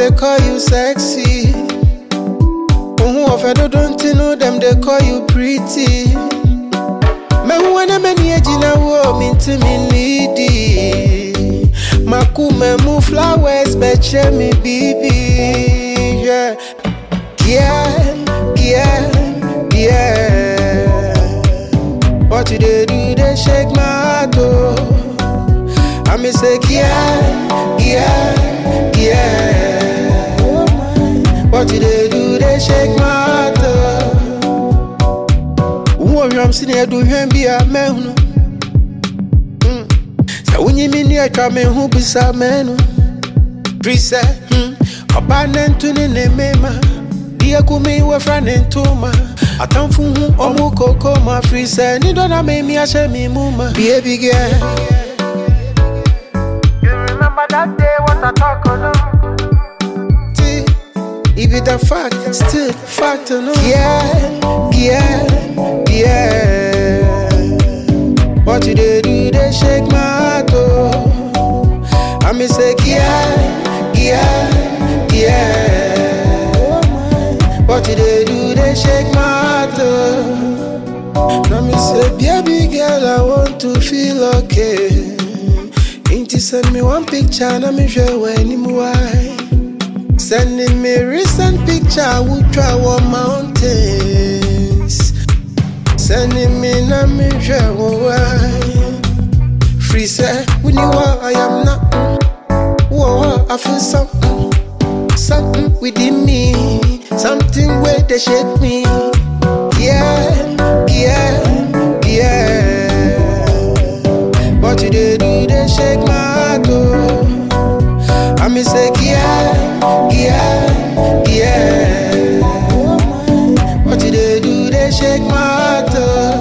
they call you sexy. Who of I don't know them, they call you pretty. Me wanna many ejina wo minti me needy. Makume mu flowers beche me bibi. Yeah, yeah. What you they do, they shake my heart, oh. I me say, yeah. What you they do, they shake my heart, oh. Who I'm sitting here do him be a man. So when you mean you come in, who be some man? Preset, abandoned to the name. Dia kumi we friend ntoma atamfu hu omu koko ma free say ni dona me mi ashe mi muma baby girl. You remember that day what I talk about? If it a fact, still fact to know. Yeah. What you they do, they shake my heart, oh. I me say yeah. What you they do, they shake my heart, oh. Now me say, baby girl, I want to feel okay. Ain't you send me one picture, now me show when you why. Sending me recent picture, I would try on mountains. Sending me, now me show why. Free say, when you are, I am not. Whoa, I feel something within me. Something where they shake me. Yeah. What you they do, they shake my heart, oh. I me say, yeah. What you they do, they shake my heart, oh.